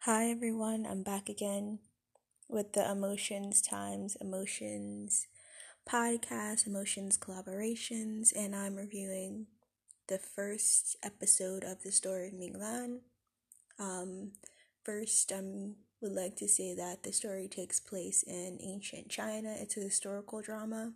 Hi everyone, I'm back again with the Emotions Times Emotions podcast, Emotions Collaborations, and I'm reviewing the first episode of the story of Minglan. First, I would like to say that the story takes place in ancient China. It's a historical drama,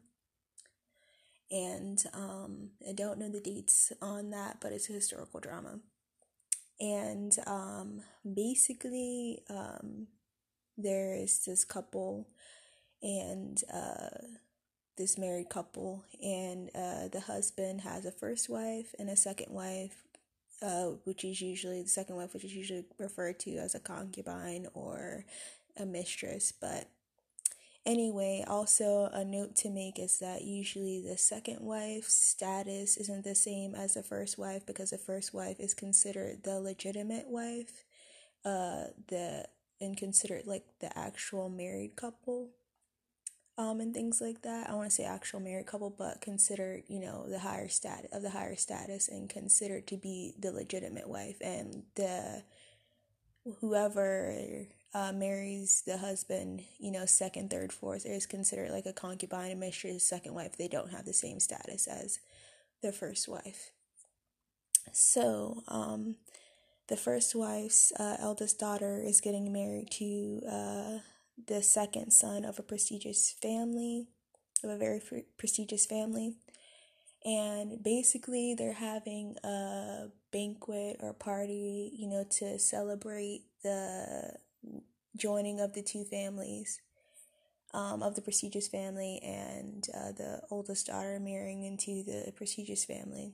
and I don't know the dates on that, but it's a historical drama. And basically, there is this couple and this married couple, and the husband has a first wife and a second wife, which is usually the second wife, which is usually referred to as a concubine or a mistress. But anyway, also a note to make is that usually the second wife's status isn't the same as the first wife, because the first wife is considered the legitimate wife, the and considered like the actual married couple, and things like that. I want to say actual married couple, but considered, the higher status and considered to be the legitimate wife, and the whoever marries the husband, second, third, fourth, is considered like a concubine and mistress, second wife. They don't have the same status as the first wife. So, the first wife's eldest daughter is getting married to the second son of a prestigious family, of a very prestigious family. And basically, they're having a banquet or party, to celebrate the joining of the two families, of the prestigious family and the oldest daughter marrying into the prestigious family.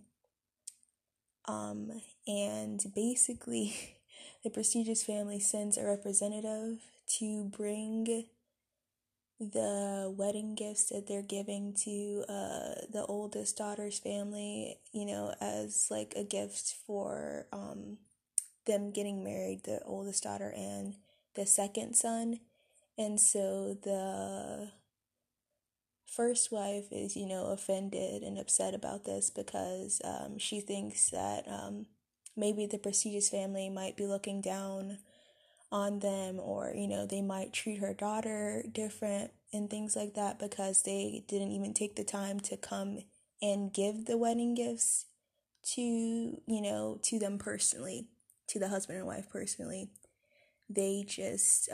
And basically, the prestigious family sends a representative to bring the wedding gifts that they're giving to the oldest daughter's family, as like a gift for them getting married, the oldest daughter and the second son. And so the first wife is, offended and upset about this, because she thinks that maybe the prestigious family might be looking down on them, or, they might treat her daughter different and things like that, because they didn't even take the time to come and give the wedding gifts to, to them personally, to the husband and wife personally. They just,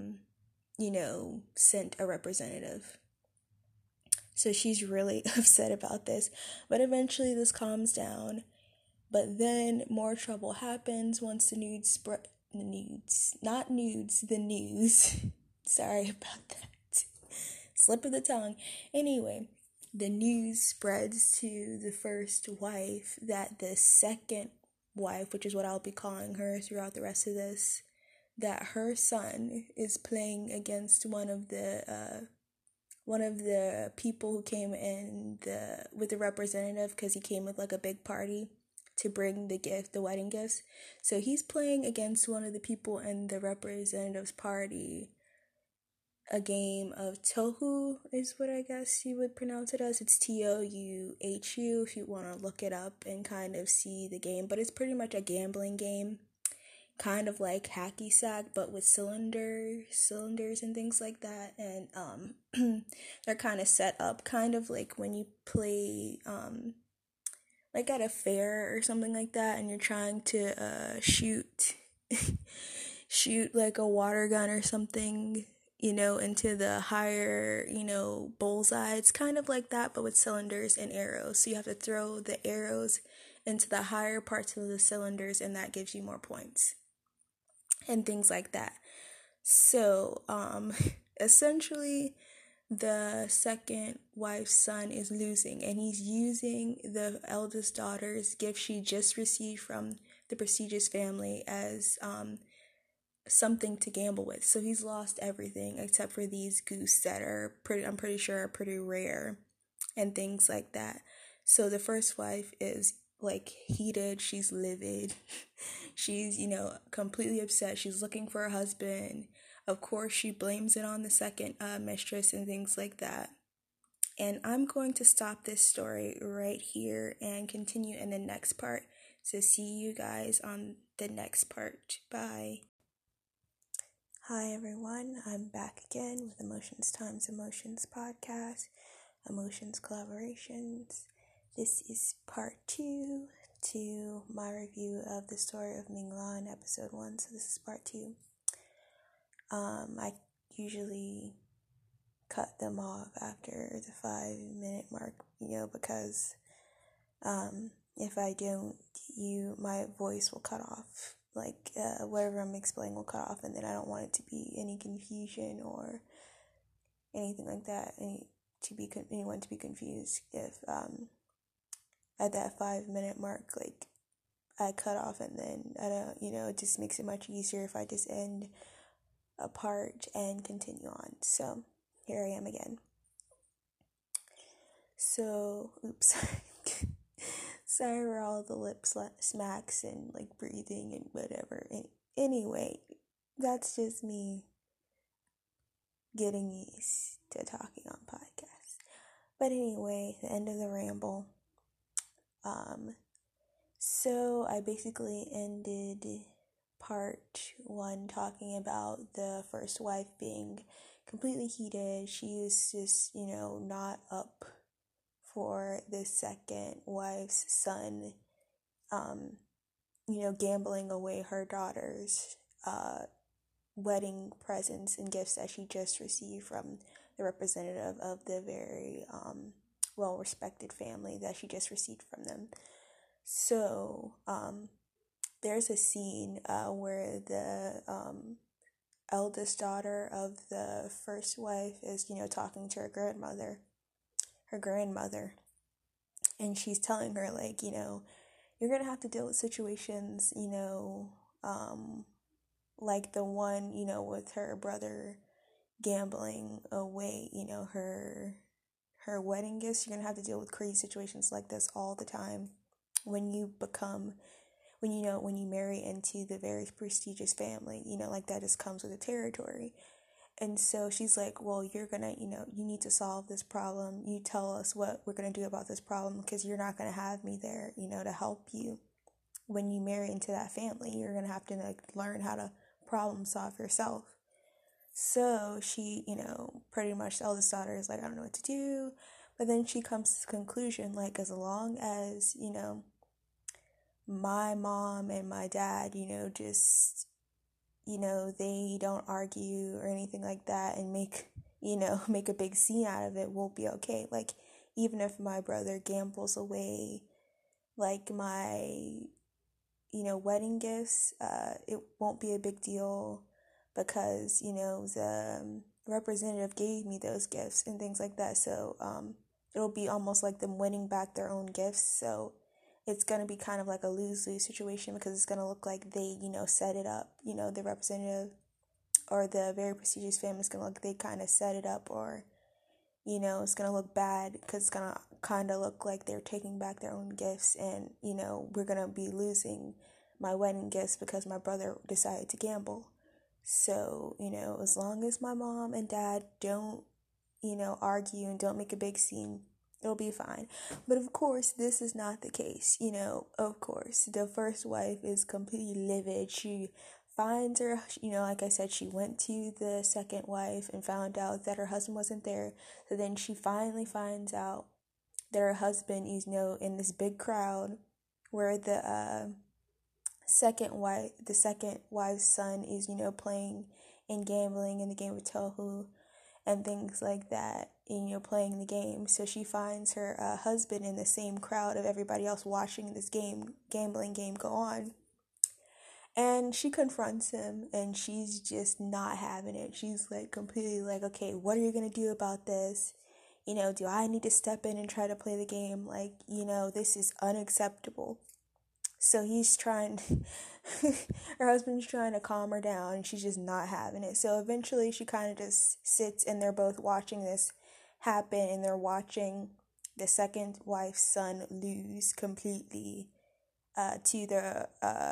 sent a representative. So she's really upset about this, but eventually this calms down. But then more trouble happens once the news Sorry about that. Slip of the tongue. Anyway, the news spreads to the first wife that the second wife, which is what I'll be calling her throughout the rest of this, that her son is playing against one of the people who came in with the representative, because he came with like a big party to bring the wedding gifts. So he's playing against one of the people in the representative's party a game of Tohu, is what I guess you would pronounce it as. It's Touhu if you want to look it up and kind of see the game. But it's pretty much a gambling game, kind of like hacky sack, but with cylinders and things like that. And they're kind of set up kind of like when you play like at a fair or something like that, and you're trying to shoot like a water gun or something, into the higher, bullseye. It's kind of like that, but with cylinders and arrows. So you have to throw the arrows into the higher parts of the cylinders, and that gives you more points and things like that. So essentially, the second wife's son is losing, and he's using the eldest daughter's gift she just received from the prestigious family as something to gamble with. So he's lost everything except for these goose that I'm pretty sure are pretty rare and things like that. So the first wife is like heated, she's livid. She's, completely upset. She's looking for her husband. Of course, she blames it on the second mistress and things like that. And I'm going to stop this story right here and continue in the next part. So see you guys on the next part. Bye. Hi everyone, I'm back again with Emotions Times Emotions podcast, Emotions Collaborations. This is part 2 to my review of the story of Minglan, episode 1, so this is part 2. I usually cut them off after the 5-minute mark, because if I don't, my voice will cut off. Whatever I'm explaining will cut off, and then I don't want it to be any confusion or anything like that. Anyone to be confused if at that 5-minute mark, I cut off, and then I don't, it just makes it much easier if I just end a part and continue on. So here I am again. So, oops. Sorry for all the lip smacks and breathing and whatever. Anyway, that's just me getting used to talking on podcasts. But anyway, the end of the ramble. So I basically ended part 1 talking about the first wife being completely heated. She was just, not up for the second wife's son, gambling away her daughter's wedding presents and gifts that she just received from the representative of the very well-respected family that she just received from them. So there's a scene where the eldest daughter of the first wife is, talking to her grandmother, and she's telling her, you're gonna have to deal with situations, like the one, with her brother gambling away, her wedding gifts. You're gonna have to deal with crazy situations like this all the time when you marry into the very prestigious family, that just comes with the territory. And so she's like, well, you're gonna, you need to solve this problem. You tell us what we're gonna do about this problem, because you're not gonna have me there, to help you. When you marry into that family, you're gonna have to learn how to problem solve yourself. So she, pretty much the eldest daughter is like, I don't know what to do. But then she comes to the conclusion, as long as, my mom and my dad, just, they don't argue or anything like that and make a big scene out of it, we'll be okay. Even if my brother gambles away, my, wedding gifts, it won't be a big deal, because, the representative gave me those gifts and things like that. So, it'll be almost like them winning back their own gifts. So it's going to be kind of like a lose-lose situation, because it's going to look like they, set it up, the representative or the very prestigious family is going to look, they kind of set it up, or, it's going to look bad, because it's going to kind of look like they're taking back their own gifts, and, we're going to be losing my wedding gifts because my brother decided to gamble. So, as long as my mom and dad don't, argue and don't make a big scene, it'll be fine. But of course, this is not the case. Of course, the first wife is completely livid. She finds her, like I said, she went to the second wife and found out that her husband wasn't there. So then she finally finds out that her husband is, in this big crowd where the second wife's son is, playing and gambling in the game of Tohu and things like that, and playing the game. So she finds her husband in the same crowd of everybody else watching this gambling game go on. And she confronts him, and she's just not having it. She's completely okay, what are you gonna do about this? Do I need to step in and try to play the game? This is unacceptable. So he's trying, her husband's trying to calm her down, and she's just not having it. So eventually she kind of just sits, and they're both watching this happen, and they're watching the second wife's son lose completely to the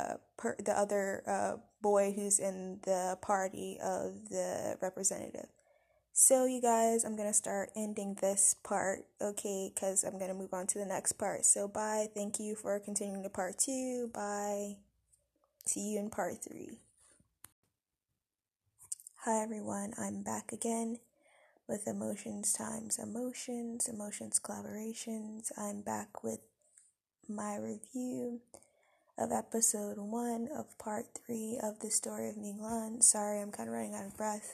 other boy who's in the party of the representative. So you guys, I'm gonna start ending this part, okay, because I'm gonna move on to the next part. So bye, thank you for continuing to part 2, bye, see you in part 3. Hi everyone, I'm back again with Emotions Times Emotions, Emotions Collaborations. I'm back with my review of episode 1 of part 3 of the story of Ming Lan. Sorry, I'm kind of running out of breath.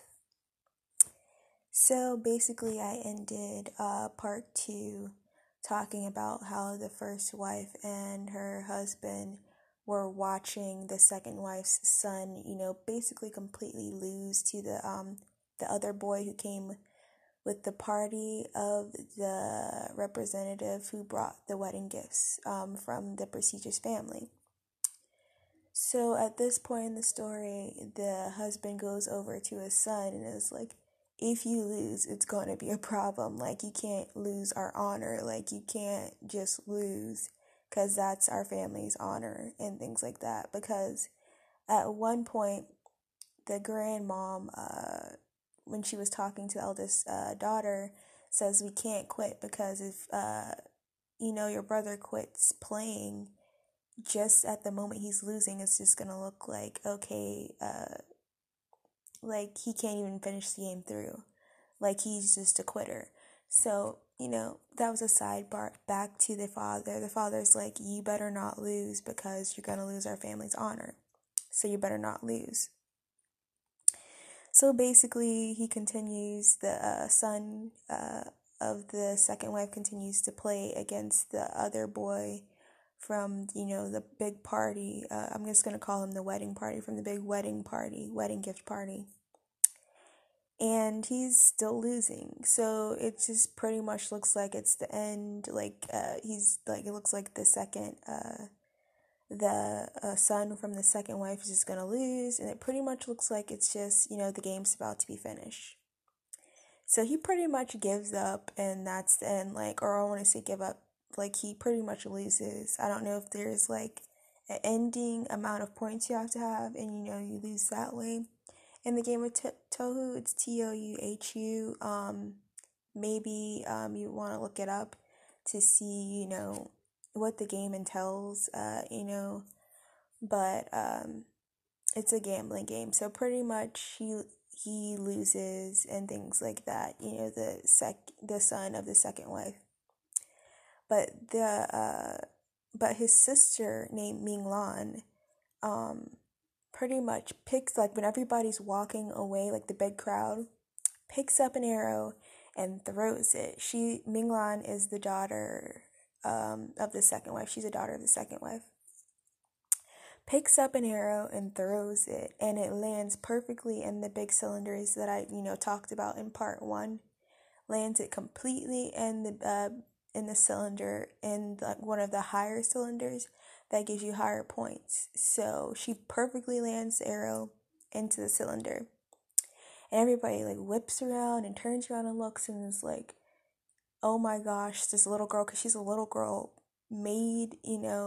So basically, I ended part 2 talking about how the first wife and her husband were watching the second wife's son, basically completely lose to the other boy who came with the party of the representative who brought the wedding gifts from the prestigious family. So at this point in the story, the husband goes over to his son and is like, if you lose, it's going to be a problem. Like, you can't lose our honor. Like, you can't just lose because that's our family's honor and things like that. Because at one point, the grandmom, when she was talking to the eldest daughter, says we can't quit because if, your brother quits playing just at the moment he's losing, it's just going to look like, okay, like he can't even finish the game through. Like he's just a quitter. So, that was a sidebar. Back to the father. The father's like, you better not lose because you're going to lose our family's honor. So you better not lose. So basically, he continues, the son of the second wife continues to play against the other boy from, the big party. I'm just going to call him the wedding party, from the big wedding gift party. And he's still losing. So it just pretty much looks like it's the end. Like, it looks like the second, the son from the second wife is just gonna lose, and it pretty much looks like it's just, the game's about to be finished. So he pretty much gives up, and that's the end. Like, or I want to say give up, like he pretty much loses. I don't know if there's like an ending amount of points you have to have, and you lose that way. In the game of Touhou, it's Touhu. Maybe you want to look it up to see, what the game entails, but it's a gambling game. So pretty much he loses and things like that, the son of the second wife. But but his sister named Ming Lan, pretty much picks, like when everybody's walking away, like the big crowd, picks up an arrow and throws it. Ming Lan is the daughter of the second wife. She's a daughter of the second wife. Picks up an arrow and throws it, and it lands perfectly in the big cylinders that I, talked about in part 1. Lands it completely in the cylinder, in one of the higher cylinders that gives you higher points. So she perfectly lands the arrow into the cylinder. And everybody like whips around and turns around and looks and is like, oh my gosh, this little girl, because she's a little girl, made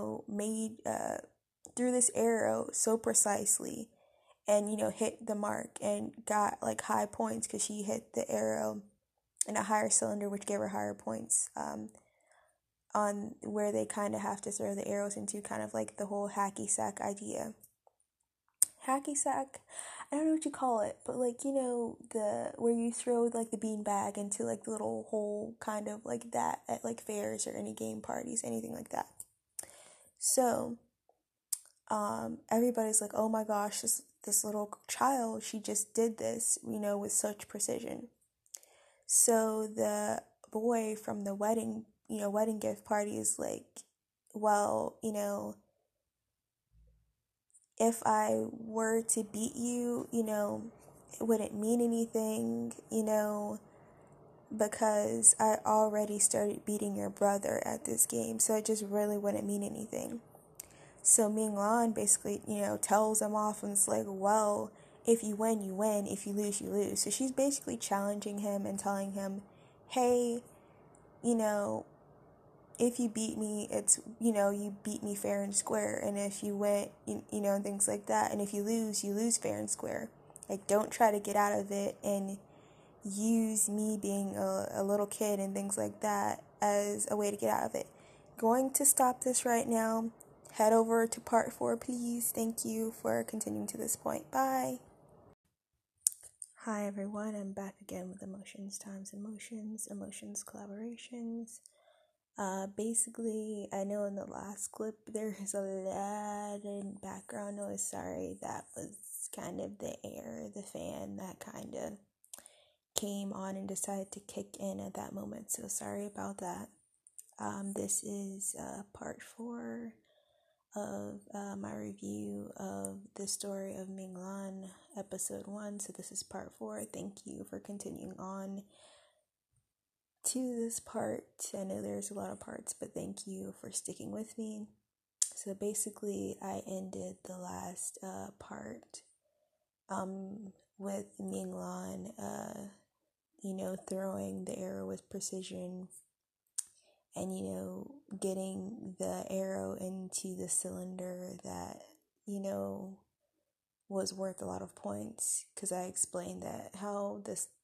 threw this arrow so precisely and, hit the mark and got like high points because she hit the arrow in a higher cylinder, which gave her higher points on where they kind of have to throw the arrows into, kind of like the whole hacky sack idea. Hacky sack, I don't know what you call it, but like, the where you throw like the bean bag into like the little hole, kind of like that at like fairs or any game parties, anything like that. So everybody's like, oh my gosh, this little child, she just did this, with such precision. So the boy from the wedding gift party is like, well, if I were to beat you, it wouldn't mean anything, because I already started beating your brother at this game, so it just really wouldn't mean anything. So Ming Lan basically, tells him off and it's like, well, if you win, you win. If you lose, you lose. So she's basically challenging him and telling him, hey, if you beat me, it's, you beat me fair and square. And if you win, and things like that. And if you lose fair and square. Like, don't try to get out of it and use me being a little kid and things like that as a way to get out of it. Going to stop this right now. Head over to part 4, please. Thank you for continuing to this point. Bye. Hi everyone, I'm back again with Emotions Times Emotions, Emotions Collaborations. Basically, I know in the last clip there's a lot of background noise. Sorry, that was kind of the air, the fan that kind of came on and decided to kick in at that moment. So sorry about that. This is part 4 of my review of the story of Minglan, episode 1. So this is part 4. Thank you for continuing on to this part. I know there's a lot of parts, but thank you for sticking with me. So basically, I ended the last part with Minglan, throwing the arrow with precision and, getting the arrow into the cylinder that, was worth a lot of points, because I explained that how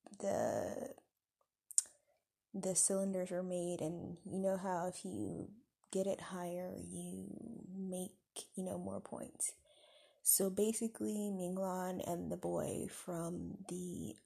the cylinders are made, and you know how if you get it higher, you make, more points. So basically, Minglan and the boy from the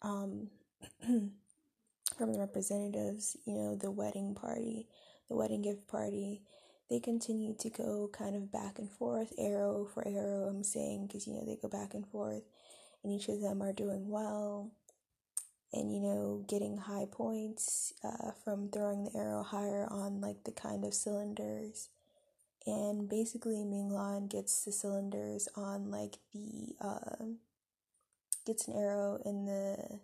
from the representatives, the wedding gift party, they continue to go kind of back and forth, arrow for arrow, I'm saying, because, they go back and forth, and each of them are doing well, and, getting high points from throwing the arrow higher on, like, the kind of cylinders. And basically, Minglan gets the cylinders on, like, gets an arrow in the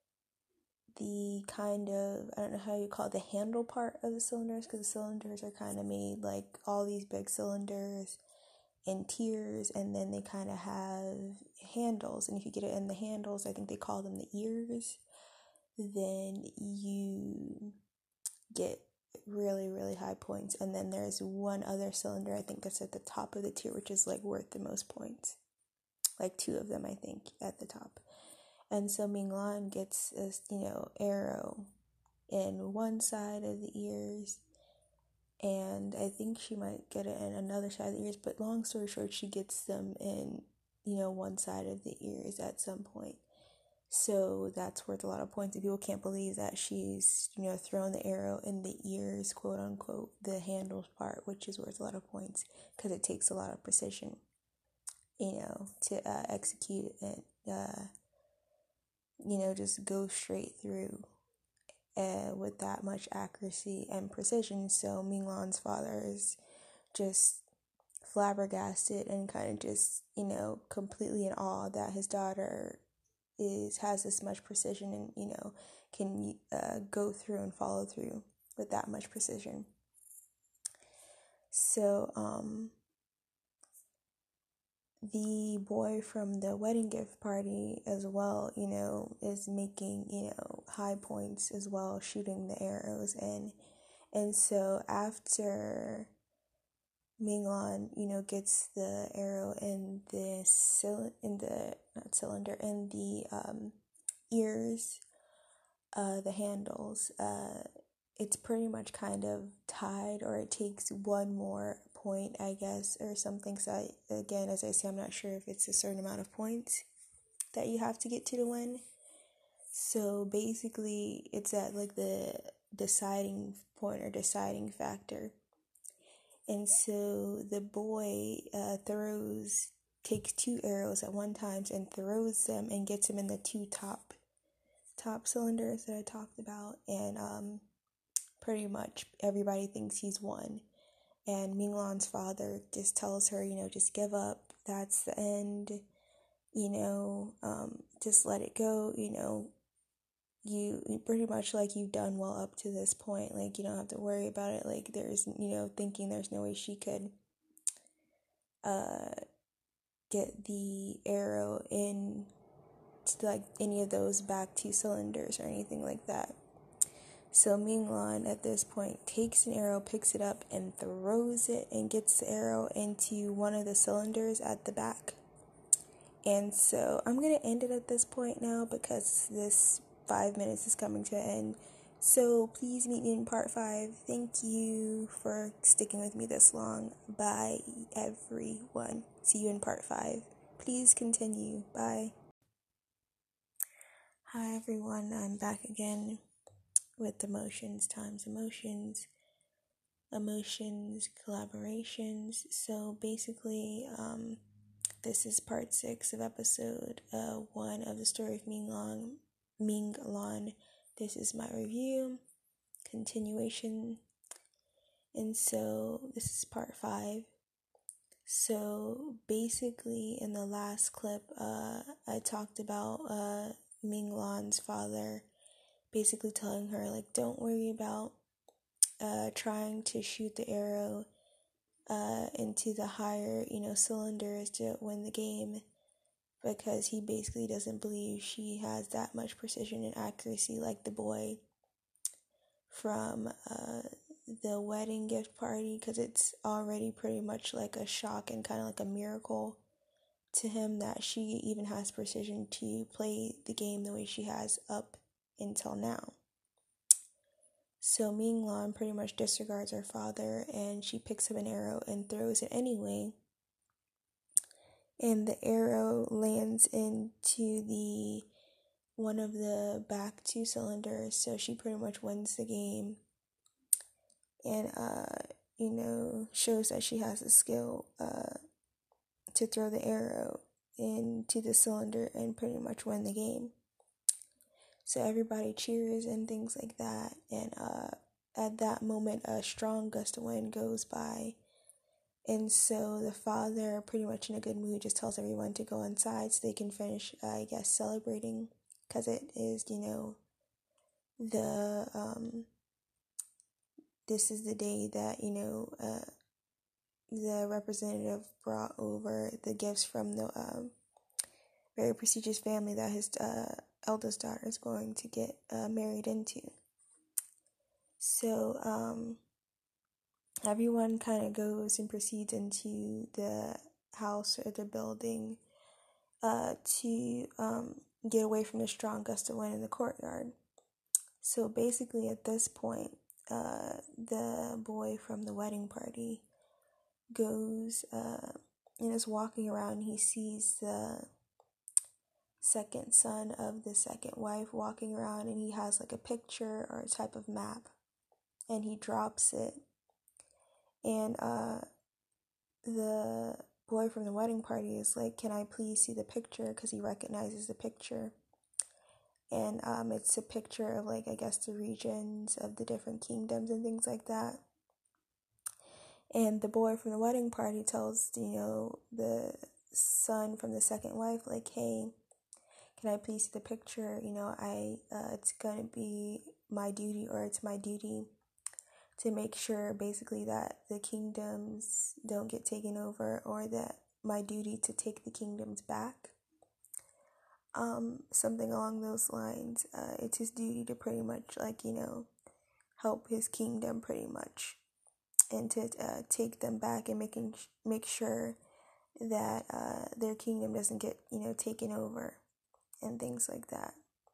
kind of, I don't know how you call it, the handle part of the cylinders, because the cylinders are kind of made like all these big cylinders in tiers, and then they kind of have handles, and if you get it in the handles, I think they call them the ears, then you get really, really high points. And then there's one other cylinder, I think that's at the top of the tier, which is like worth the most points, like 2 of them, I think, at the top. And so Minglan gets this, arrow in one side of the ears, and I think she might get it in another side of the ears, but long story short, she gets them in, one side of the ears at some point. So that's worth a lot of points, and people can't believe that she's, thrown the arrow in the ears, quote unquote, the handles part, which is worth a lot of points, because it takes a lot of precision, to execute it, just go straight through with that much accuracy and precision. So Minglan's father is just flabbergasted and kind of just, completely in awe that his daughter has this much precision and, can go through and follow through with that much precision. So, the boy from the wedding gift party as well, is making, high points as well, shooting the arrows in. And so after Minglan, gets the arrow in the ears, the handles, it's pretty much kind of tied, or it takes one more point, I guess, or something. So again, as I say, I'm not sure if it's a certain amount of points that you have to get to win. So basically, it's at like the deciding point or deciding factor. And so the boy takes 2 arrows at one time and throws them and gets them in the 2 top cylinders that I talked about, and pretty much everybody thinks he's won. And Minglan's father just tells her, just give up, that's the end, just let it go, you pretty much, like, you've done well up to this point, like, you don't have to worry about it, like, there's, thinking there's no way she could get the arrow in to, like, any of those back 2 cylinders or anything like that. So Minglan at this point takes an arrow, picks it up, and throws it, and gets the arrow into one of the cylinders at the back. And so I'm going to end it at this point now, because this 5 minutes is coming to an end. So please meet me in part 5. Thank you for sticking with me this long. Bye, everyone. See you in part 5. Please continue. Bye. Hi everyone, I'm back again with emotions times emotions, collaborations. So basically, this is part 6 of episode 1 of the story of Ming Lan. This is my review, continuation, and so this is part 5. So basically, in the last clip, I talked about Ming Lan's father basically telling her, like, don't worry about trying to shoot the arrow into the higher, cylinders to win the game, because he basically doesn't believe she has that much precision and accuracy like the boy from the wedding gift party, because it's already pretty much like a shock and kind of like a miracle to him that she even has precision to play the game the way she has up until now. So Ming Lan pretty much disregards her father, and she picks up an arrow and throws it anyway. And the arrow lands into one of the back 2 cylinders, so she pretty much wins the game. And shows that she has the skill to throw the arrow into the cylinder and pretty much win the game. So everybody cheers and things like that. And at that moment, a strong gust of wind goes by. And so the father, pretty much in a good mood, just tells everyone to go inside so they can finish, celebrating. Because it is, this is the day that, the representative brought over the gifts from the very prestigious family that his eldest daughter is going to get married into. So everyone kind of goes and proceeds into the house or the building to get away from the strong gust of wind in the courtyard. So basically at this point, the boy from the wedding party goes and is walking around. He sees the second son of the second wife walking around, and he has like a picture or a type of map, and he drops it. And the boy from the wedding party is like, can I please see the picture? Because he recognizes the picture. And it's a picture of, like, I guess the regions of the different kingdoms and things like that. And the boy from the wedding party tells, the son from the second wife, like, hey, can I please see the picture? It's gonna be my duty, or it's my duty to make sure basically that the kingdoms don't get taken over, or that my duty to take the kingdoms back. Something along those lines. It's his duty to pretty much, help his kingdom pretty much, and to take them back and make sure that their kingdom doesn't get, taken over and things like that.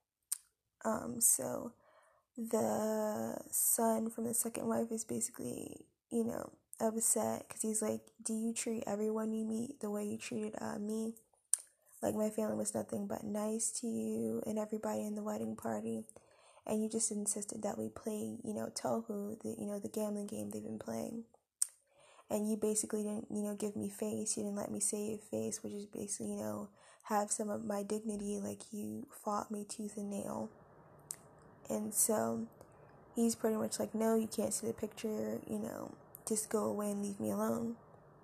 So the son from the second wife is basically, upset, because he's like, do you treat everyone you meet the way you treated me? Like, my family was nothing but nice to you and everybody in the wedding party, and you just insisted that we play, Tohu, the gambling game they've been playing. And you basically didn't, give me face. You didn't let me save face, which is basically, have some of my dignity. Like, you fought me tooth and nail. And so he's pretty much like, no, you can't see the picture, just go away and leave me alone.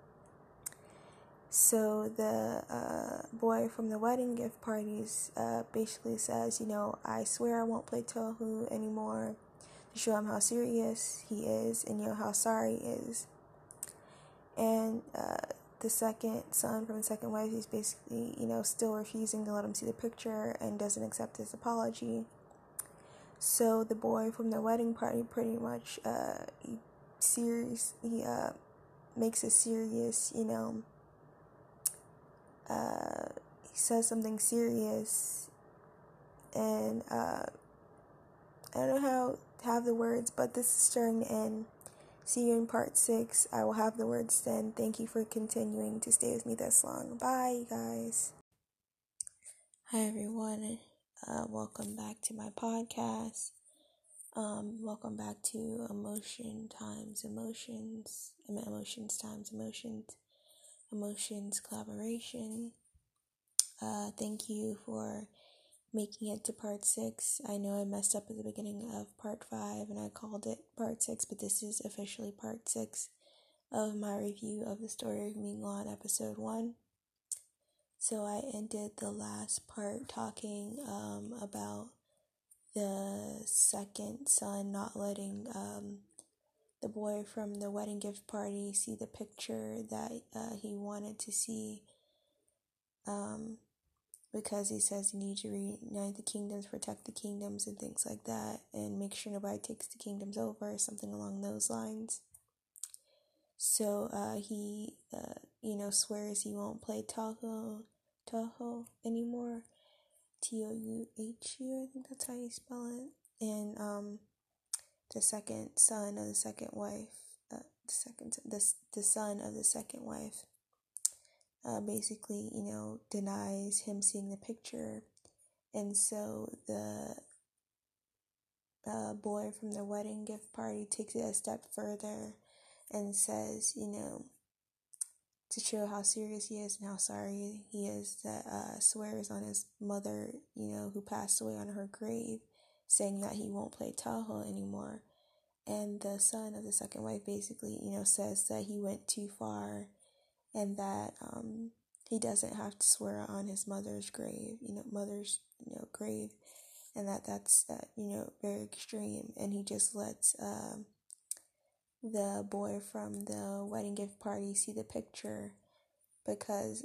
So the boy from the wedding gift parties basically says, I swear I won't play Tohu anymore, to show him how serious he is and, how sorry he is. And the second son from the second wife is basically, still refusing to let him see the picture and doesn't accept his apology. So the boy from the wedding party pretty much he makes a serious, he says something serious, and I don't know how to have the words, but this is starting to end. See you in part 6. I will have the words then. Thank you for continuing to stay with me this long. Bye, guys. Hi, everyone. Welcome back to my podcast. Welcome back to Emotion Times Emotions. Emotions Times Emotions. Emotions Collaboration. Thank you for making it to part 6. I know I messed up at the beginning of part 5 and I called it part 6, but this is officially part 6 of my review of the story of Ming-lan episode 1. So I ended the last part talking about the second son not letting the boy from the wedding gift party see the picture that he wanted to see, because he says you need to reunite the kingdoms, protect the kingdoms, and things like that, and make sure nobody takes the kingdoms over, something along those lines. So he swears he won't play Tahoe anymore. Touhu, I think that's how you spell it. And the second son of the second wife, the son of the second wife, basically, denies him seeing the picture, and so the boy from the wedding gift party takes it a step further and says, to show how serious he is and how sorry he is, that swears on his mother, who passed away on her grave, saying that he won't play Tahoe anymore. And the son of the second wife basically, says that he went too far and that he doesn't have to swear on his mother's grave, grave, and that's very extreme. And he just lets the boy from the wedding gift party see the picture because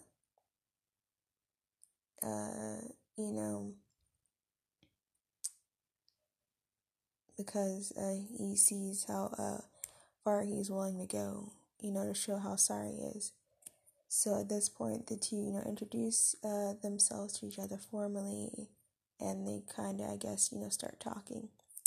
he sees how far he's willing to go, to show how sorry he is. So at this point, the two, introduce themselves to each other formally, and they kind of, I guess, start talking.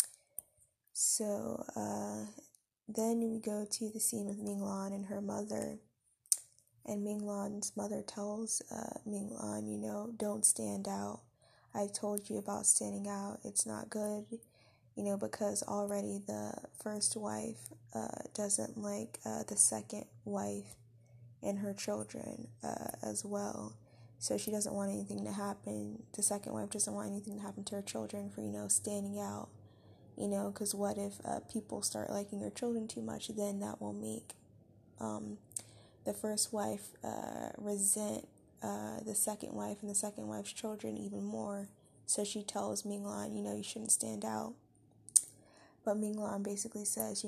So then we go to the scene with Ming-lan and her mother. And Ming-lan's mother tells Ming-lan, don't stand out. I told you about standing out. It's not good, because already the first wife doesn't like the second wife and her children as well. So she doesn't want anything to happen. The second wife doesn't want anything to happen to her children for, standing out. Because what if people start liking her children too much, then that will make the first wife resent the second wife and the second wife's children even more. So she tells Ming-lan, you shouldn't stand out. But Ming-lan basically says,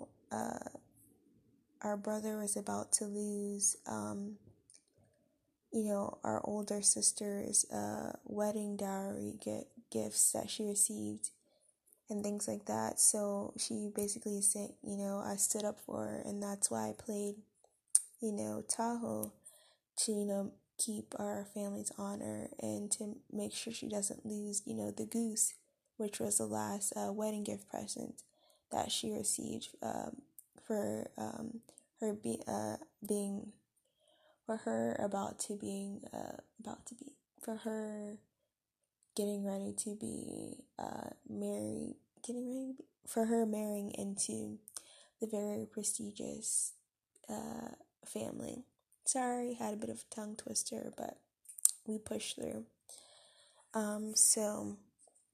our brother is about to lose, our older sister's wedding dowry gifts that she received and things like that. So she basically is saying, I stood up for her, and that's why I played, Tahoe to, keep our family's honor and to make sure she doesn't lose, the goose, which was the last wedding gift present that she received for her being for her for her getting ready to be for her marrying into the very prestigious family. Sorry, had a bit of a tongue twister, but we pushed through. So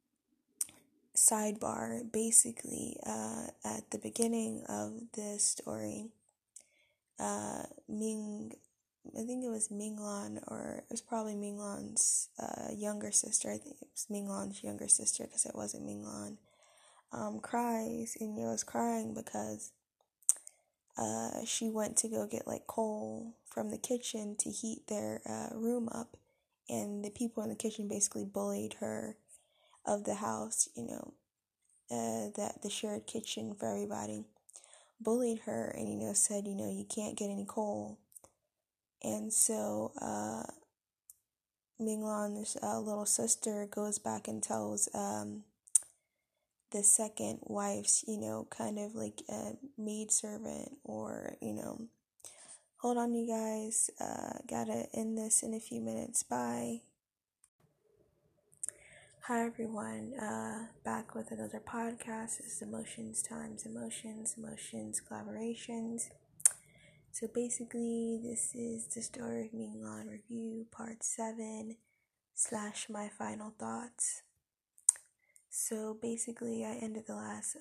sidebar, basically, at the beginning of this story, I think it was Ming-lan, or it was probably Ming-lan's younger sister. I think it was Ming-lan's younger sister, because it wasn't Ming-lan. Cries, and was crying because she went to go get coal from the kitchen to heat their room up, and the people in the kitchen basically bullied her of the house, that the shared kitchen for everybody, bullied her and said you can't get any coal. And so Ming-lan's little sister goes back and tells the second wife's kind of like a maid servant, or hold on, you guys, gotta end this in a few minutes. Bye. Hi everyone, back with another podcast. This is Emotions Times Emotions, Emotions Collaborations. So basically, this is the story of Minglan Review, part 7 / my final thoughts. So basically, I ended the last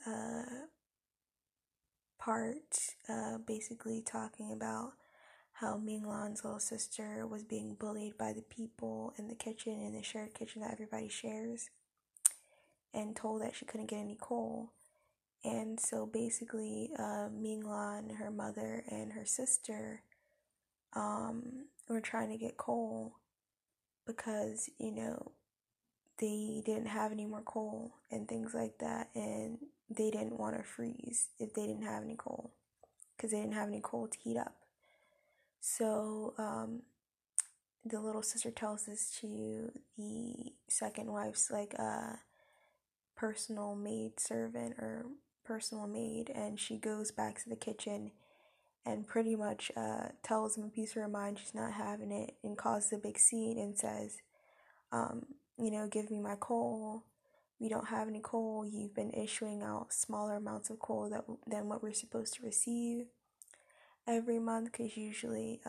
part basically talking about how Minglan's little sister was being bullied by the people in the kitchen, in the shared kitchen that everybody shares, and told that she couldn't get any coal. And so basically, Minglan, her mother, and her sister were trying to get coal because, they didn't have any more coal and things like that. And they didn't want to freeze if they didn't have any coal because they didn't have any coal to heat up. So the little sister tells this to the second wife's personal maid servant or personal maid, and she goes back to the kitchen and pretty much tells him a piece of her mind she's not having it, and causes a big scene and says, give me my coal. We don't have any coal. You've been issuing out smaller amounts of coal than what we're supposed to receive every month, because usually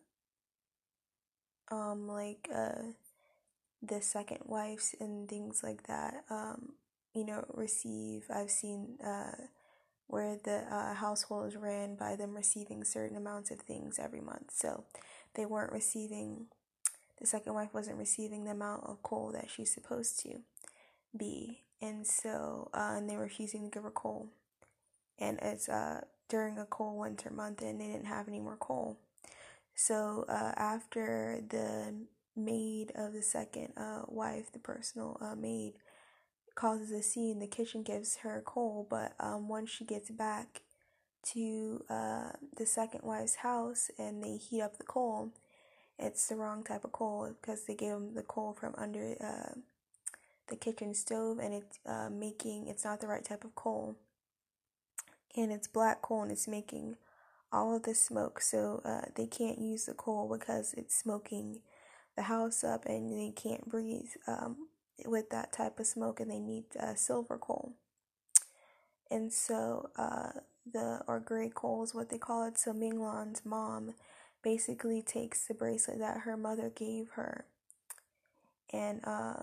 the second wives and things like that receive. I've seen where the household is ran by them receiving certain amounts of things every month. So they weren't receiving, the second wife wasn't receiving the amount of coal that she's supposed to be. And so, and they were refusing to give her coal. And it's during a cold winter month, and they didn't have any more coal. So after the maid of the second wife, the personal maid, causes a scene, the kitchen gives her coal, but once she gets back to the second wife's house and they heat up the coal, it's the wrong type of coal because they gave them the coal from under the kitchen stove, and it's not the right type of coal, and it's black coal, and it's making all of the smoke. So they can't use the coal because it's smoking the house up, and they can't breathe with that type of smoke, and they need silver coal. And so or gray coal is what they call it. So Minglan's mom basically takes the bracelet that her mother gave her and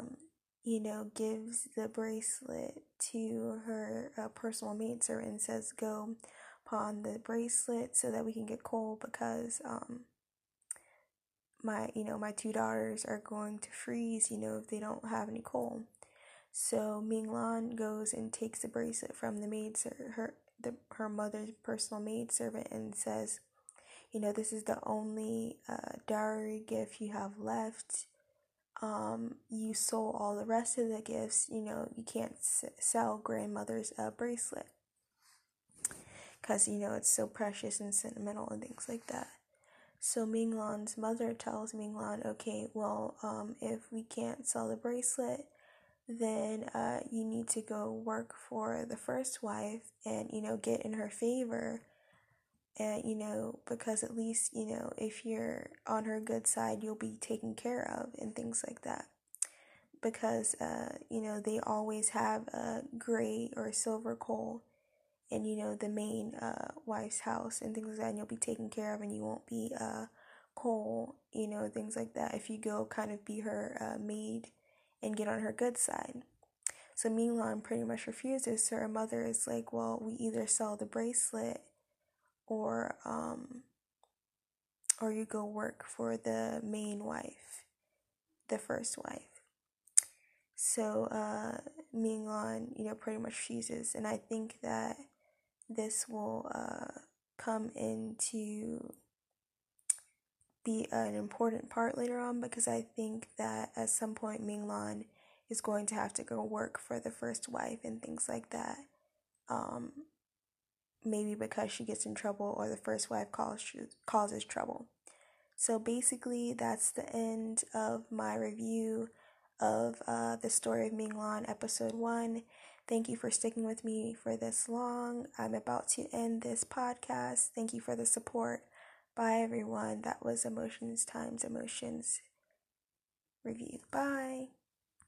gives the bracelet to her personal maidservant and says, go pawn the bracelet so that we can get coal, because my two daughters are going to freeze if they don't have any coal. So Minglan goes and takes the bracelet from the her mother's personal maidservant and says, this is the only dowry gift you have left. You sold all the rest of the gifts. You can't sell grandmother's bracelet because it's so precious and sentimental and things like that. So Minglan's mother tells Minglan, okay, well, if we can't sell the bracelet, then you need to go work for the first wife and get in her favor, and because at least if you're on her good side, you'll be taken care of and things like that, because they always have gray or silver coal in the main wife's house and things like that, and you'll be taken care of, and you won't be coal, things like that, if you go kind of be her maid and get on her good side. So Minglan pretty much refuses. So her mother is like, well, we either sell the bracelet or you go work for the main wife, the first wife. So Minglan, pretty much refuses, and I think that this will come into be an important part later on, because I think that at some point Minglan is going to have to go work for the first wife and things like that. Maybe because she gets in trouble or the first wife causes trouble. So basically, that's the end of my review of the story of Minglan, episode 1. Thank you for sticking with me for this long. I'm about to end this podcast. Thank you for the support. Bye, everyone. That was Emotions Times Emotions review. Bye.